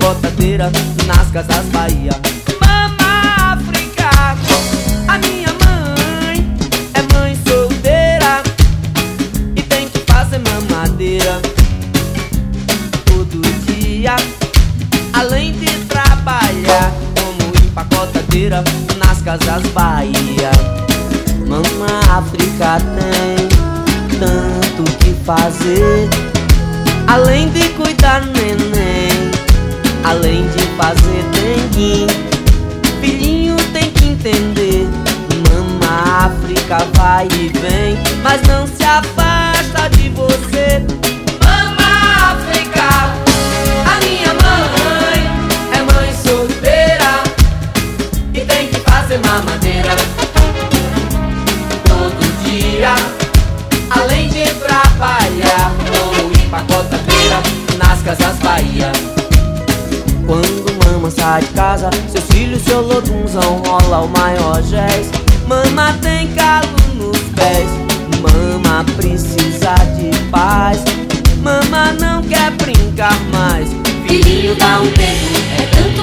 empacotadeira nas casas Bahia. Mama África, a minha mãe é mãe solteira e tem que fazer mamadeira todo dia, além de trabalhar como empacotadeira nas casas Bahia. Mama África tem tanto que fazer, além de cuidar neném, além de fazer dengue. Filhinho tem que entender, Mama África vai e vem, mas não se afasta de você. Mama África, a minha mãe é mãe solteira e tem que fazer mamadeira todo dia, além de trabalhar como empacotadeira nas casas Bahia. Quando mama sai de casa, seus filhos se olodumzão, rola o maior jazz. Mama tem calo nos pés, mama precisa de paz, mama não quer brincar mais. Filhinho dá um tempo, é tanto